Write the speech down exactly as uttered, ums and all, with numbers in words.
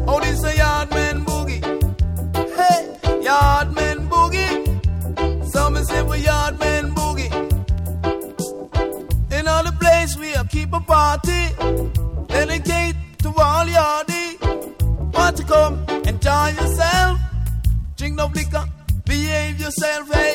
Oh, this a Yardman boogie. Hey, Yardman boogie. Some say we Yardman boogie. In all the place we a keep a party. Dedicate to all yardie. Want to come, enjoy yourself. Drink no liquor, behave yourself. Hey.